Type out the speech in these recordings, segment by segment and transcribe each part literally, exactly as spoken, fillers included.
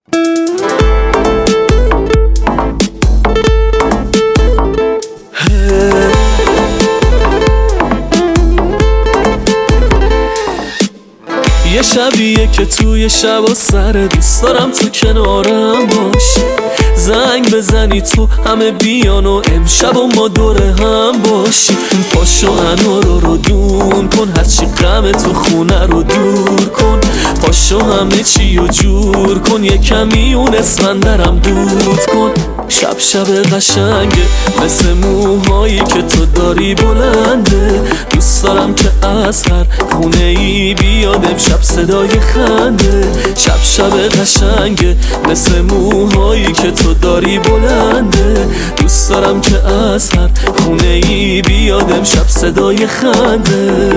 یه شبیه که توی شب و سر دوست دارم تو کنارم باشی، زنگ بزنی تو همه بیان و امشب و ما دور هم باشی. پاشو انارا رو دون کن، هرچی غم تو خونه رو دور کن. پاشو همه چی رو جور کن، یه کمی اون اسفندرم دود کن. شب شب قشنگه مثل موهایی که تو داری بلنده. دوست دارم که از هر خونه ای بیاد امشب صدای خنده. شب شب قشنگه مثل موهایی که تو داری بلنده. دوست دارم که از هر خونه ای بیاد امشب صدای خنده.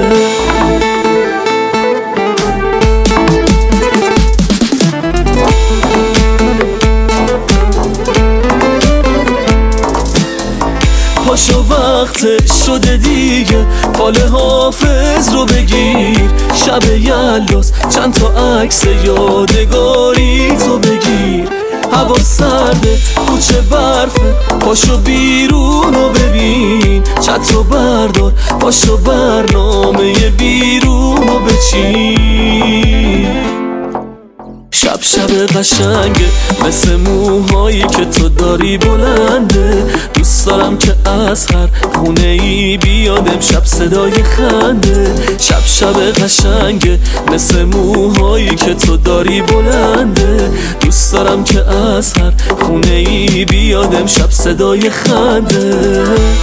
پاشو وقت شده دیگه، فال حافظ رو بگیر. شب یلاس چند تا عکس یادگاری تو بگیر. هوا سرده کوچه برفه، پاشو بیرون رو ببین. چترو بردار پاشو برنامه بیرون رو بچین. شب شب قشنگه مثل موهایی که تو داری بلنده. دوست دارم که از هر خونه ای بیاد امشب صدای خنده. شب شب قشنگه مثل موهایی که تو داری بلنده. دوست دارم که از هر خونه ای بیاد امشب صدای خنده.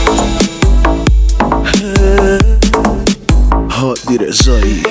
هادی رضایی.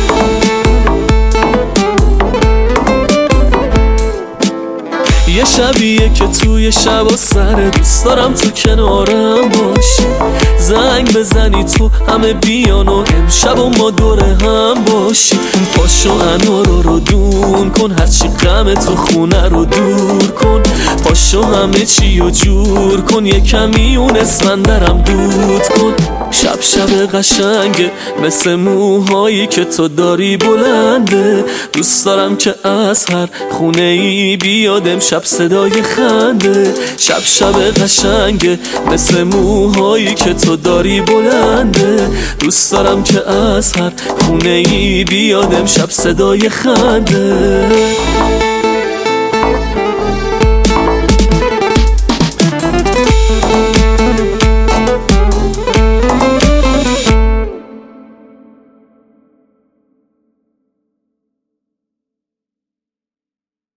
یه شبیه که توی شب و سر دوست دارم تو کنارم باشی، زنگ بزنی تو همه بیان و امشب و ما دور هم باشی. پاشو انارا رو دون کن، هرچی غم تو خونه رو دور کن. پاشو همه چی رو جور کن، یه کمی اون اسفندرم دود کن. شب شب قشنگه مثل موهایی که تو داری بلنده. دوست دارم که از هر خونه ای بیاد امشب صدای خنده. شب شب قشنگه مثل موهایی که تو داری بلنده. دوست دارم که از هر خونه ای بیاد امشب صدای خنده.